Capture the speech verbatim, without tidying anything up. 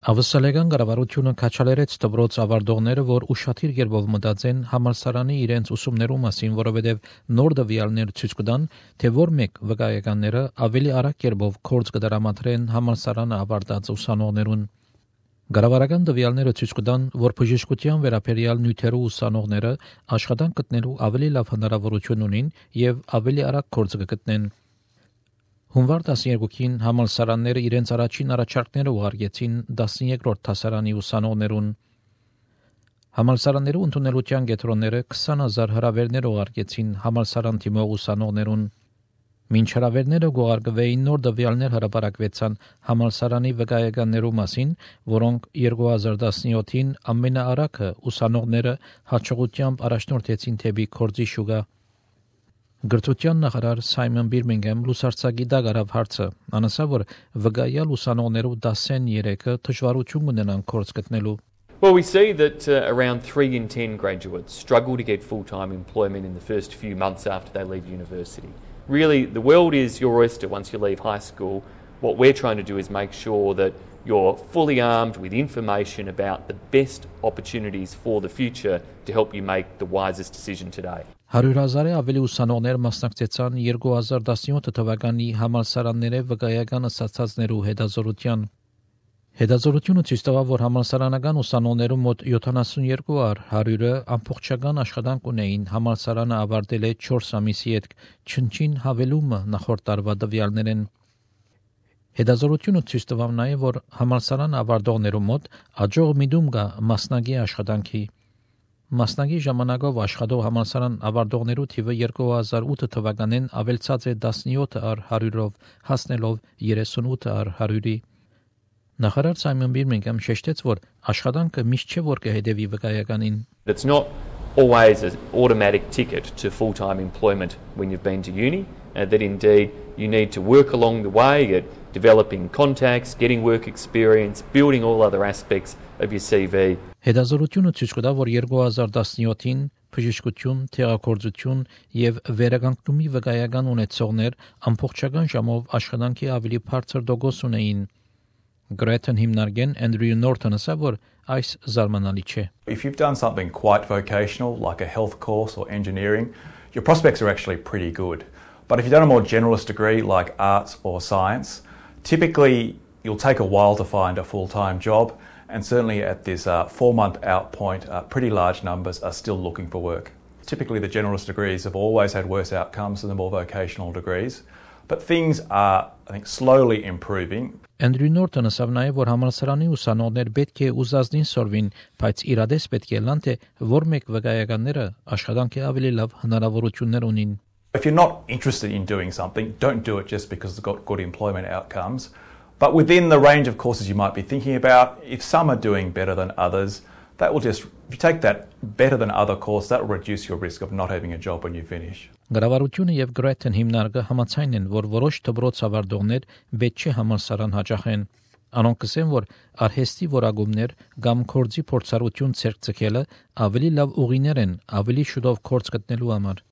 Ավսալեգան կառավարությունը քաչալերեց դպրոց ավարտողները, որ ուշադիր կերպով մտածեն համալսարանի իրենց ուսումներու մասին, որովհետև նոր տվյալներ ցույց կտան, թե որ մեկ վկայականները ավելի արագ կերպով կորց կդրամատրեն համալսարանը ավարտած ուսանողներուն։ Կառավարական տվյալները ցույց կտան, որ բժշկության վերաբերյալ նյութերու ուսանողները աշխատանք գտնելու ավելի լավ հնարավորություն ունին եւ ավելի արագ կորց կգտնեն։ Հունվար տասներկուին համալսարանները իրենց առաջին առաջարկները ուղարկեցին տասներկրորդ դասարանի ուսանողներուն։ Համալսարաններու ընդունելության կենտրոնները քսան հազար հրավերներ ուղարկեցին համալսարան թիմող ուսանողներուն։ Մինչ հրավերները գողարկվեին, նոր տվյալներ հրապարակվեցան համալսարանի վկայականներու մասին, որոնք երկու հազար տասնյոթին ամենաարագը ուսանողները հաջողությամբ առաջնորդեցին թեպի կորձի շուկա։ Գրթության նախարար Սայմոն Բիրմինգհամ լուսարձակի տակ արավ հարցը, անասա որ վկայալ ուսանողներու դասեն երեքը դժվարություն ունենան կորց գտնելու։ Well, we see that uh, around three in ten graduates struggle to get full-time employment in the first few months after they leave university. Really, the world is your oyster once you leave high school. What we're trying to do is make sure that you're fully armed with information about the best opportunities for the future to help you make the wisest decision today. Հարյուր հազարի ավելի ուսանողներ մասնակցեցան երկու հազար տասնյոթ թվականի համալսարանների վկայական ասացածներու հետազորության։ Հետազորությունը ցույց տվավ, որ համալսարանական ուսանողներու մոտ յոթանասունյոթ առ հարյուրը ամբողջական աշխատանք ունեին համալսարանը ավարտելէ չորս ամիսի հետ, չնչին հավելումը նախորդ տարվա տվյալներեն։ Հետազորությունը ցույց տվավ նաև, որ համալսարան ավարտողներու մոտ աջող միտում կա մասնագի աշխատանքի։ Մասնագի ժամանակով աշխատող համալսարան ավարտողներու թիվը երկու հազար ութ թվականին ավելցած է տասնյոթ առ հարյուրով, հասնելով երեսունութ առ հարյուրի։ Նախարար Սայմոն Բիրմինգհամ շեշտեց, որ աշխատանքը միշտ չէ որ կհետևի վկայականին։ It's not always an automatic ticket to full-time employment when you've been to uni, and that indeed you need to work along the way at developing contacts, getting work experience, building all other aspects of your C V. Հետազորությունը ցույց կտա, որ երկու հազար տասնյոթին բժշկություն, թերագործություն եւ վերականգնումի վկայական ունեցողներ ամբողջական ժամով աշխատանքի ավելի բարձր տոկոս ունեին։ Գրեթեն հիմնարկեն Andrew Norton ասա, որ այս զարմանալի չէ։ If you've done something quite vocational like a health course or engineering, your prospects are actually pretty good. But if you've done a more generalist degree like arts or science, typically you'll take a while to find a full-time job, and certainly at this uh, four-month out point, uh, pretty large numbers are still looking for work. Typically the generalist degrees have always had worse outcomes than the more vocational degrees, but things are, I think, slowly improving. Andrew Norton ասավ նաև, որ համալսարանի ուսանողներ պետք է ուզածնին սորվին, բայց իրադես պետք է լան, թե որ մեկ վկայականները աշխատանքի ավելի լավ հնարավորություններ ունին։ If you're not interested in doing something, don't do it just because it's got good employment outcomes. But within the range of courses you might be thinking about, if some are doing better than others, that will just, if you take that better than other course, that will reduce your risk of not having a job when you finish. Գրավարությունը եւ Գրեթեն հիմնարկը համաձայն են, որ որոշ դպրոց ավարտողներ պետք չէ համալսարան հաճախեն։ Անոնք կսեն, որ արհեստի որակումներ կամ կորձի փորձառություն ցերկ ցկելը ավելի լավ ուղիներ են ավելի շուտով կորձ գտնելու համար։